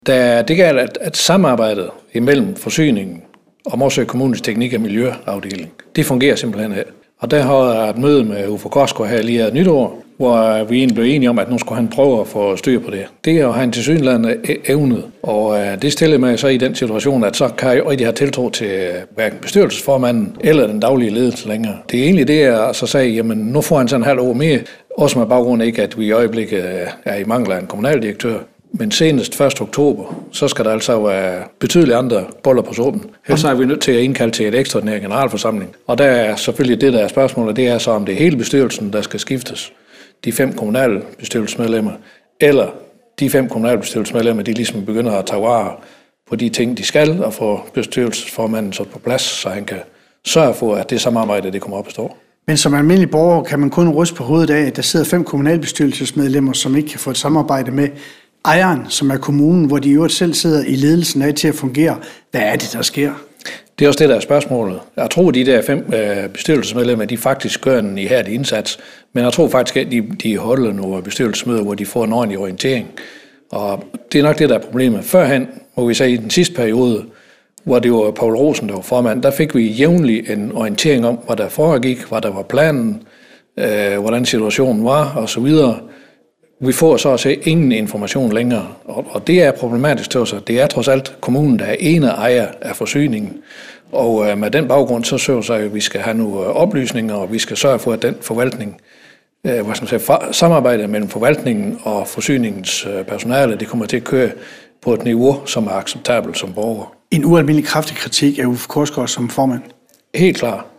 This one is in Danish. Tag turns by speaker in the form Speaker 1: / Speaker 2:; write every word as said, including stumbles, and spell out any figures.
Speaker 1: Da det gælder, at, at samarbejdet imellem forsyningen og Morsø Kommunes teknik- og miljøafdeling, det fungerer simpelthen ikke. Og der har jeg et møde med Uffe Korsgaard her lige af nytår, hvor vi egentlig blev enige om, at nu skulle han prøve at få styr på det. Det har han tilsyneladende evnet, og det stiller mig så i den situation, at så kan jeg jo rigtig have tiltro til hverken bestyrelsesformanden eller den daglige ledelse længere. Det er egentlig det, jeg så sagde, jamen nu får han sådan en halv år mere, også med baggrund af ikke, at vi i øjeblikket er i mangel af en kommunaldirektør. Men senest første oktober, så skal der altså være betydeligt andre boller på suppen. Ellers er vi nødt til at indkalde til et ekstraordinær generalforsamling. Og der er selvfølgelig det, der er spørgsmålet, det er så, om det er hele bestyrelsen, der skal skiftes. De fem kommunale bestyrelsesmedlemmer, eller de fem kommunale bestyrelsesmedlemmer, de ligesom begynder at tage vare på de ting, de skal, og få bestyrelsesformanden så på plads, så han kan sørge for, at det samarbejde, det kommer op at stå.
Speaker 2: Men som almindelig borger kan man kun ryste på hovedet af, at der sidder fem kommunalbestyrelsesmedlemmer, som ikke kan få et samarbejde med ejeren, som er kommunen, hvor de i øvrigt selv sidder i ledelsen af til at fungere. Hvad er det, der sker?
Speaker 1: Det er også det, der er spørgsmålet. Jeg tror, at de der fem øh, bestyrelsesmedlemmer, de faktisk gør en ihærdig indsats, men jeg tror faktisk, at de, de holder nogle bestyrelsesmøder, hvor de får en ordentlig orientering. Og det er nok det, der er problemet. Førhen, må vi sige, i den sidste periode, hvor det var Poul Rosen, der var formand, der fik vi jævnligt en orientering om, hvad der foregik, hvad der var planen, øh, hvordan situationen var, osv. Vi får så at se ingen information længere, og det er problematisk til os. Det er trods alt kommunen, der er ene ejer af forsyningen, og med den baggrund så søger sig, at vi skal have nogle oplysninger, og vi skal sørge for, at den forvaltning, hvad skal man sige, samarbejdet mellem forvaltningen og forsyningens personale, det kommer til at køre på et niveau, som er acceptabelt som borger.
Speaker 2: En ualmindelig kraftig kritik af Uffe Korsgaard som formand.
Speaker 1: Helt klar.